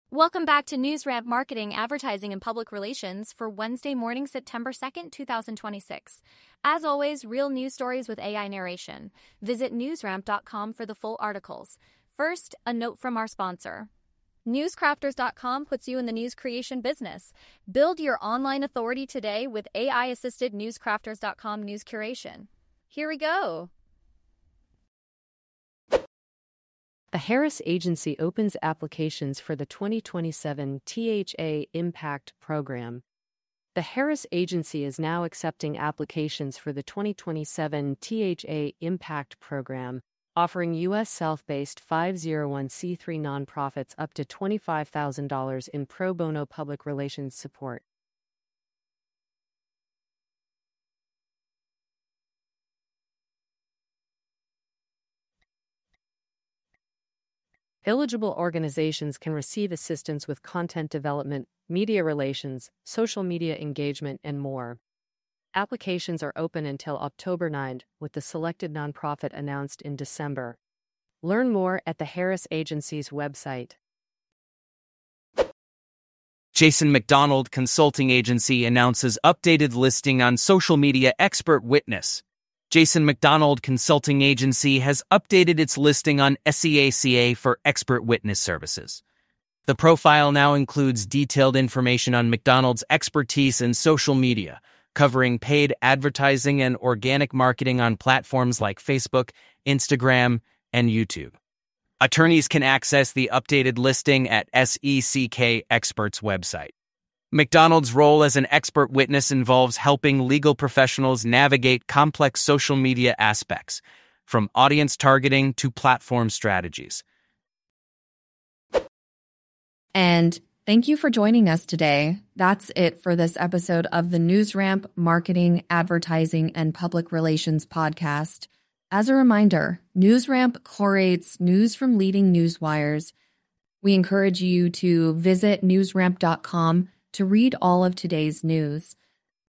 Welcome back to NewsRamp Marketing, Advertising, and Public Relations for Wednesday morning, September 2nd, 2026. As always, real news stories with AI narration. Visit newsramp.com for the full articles. First, a note from our sponsor. Newscrafters.com puts you in the news creation business. Build your online authority today with AI-assisted Newscrafters.com news curation. Here we go. The Harris Agency opens applications for the 2027 THA Impact Program. The Harris Agency is now accepting applications for the 2027 THA Impact Program, offering U.S. self-based 501c3 nonprofits up to $25,000 in pro bono public relations support. Eligible organizations can receive assistance with content development, media relations, social media engagement, and more. Applications are open until October 9, with the selected nonprofit announced in December. Learn more at the Harris Agency's website. Jason McDonald Consulting Agency announces updated listing on social media expert witness. Jason McDonald Consulting Agency has updated its listing on SEACA for expert witness services. The profile now includes detailed information on McDonald's expertise in social media, covering paid advertising and organic marketing on platforms like Facebook, Instagram, and YouTube. Attorneys can access the updated listing at SECK Experts' website. McDonald's role as an expert witness involves helping legal professionals navigate complex social media aspects, from audience targeting to platform strategies. And thank you for joining us today. That's it for this episode of the NewsRamp Marketing, Advertising, and Public Relations podcast. As a reminder, NewsRamp curates news from leading news wires. We encourage you to visit newsramp.com to read all of today's news.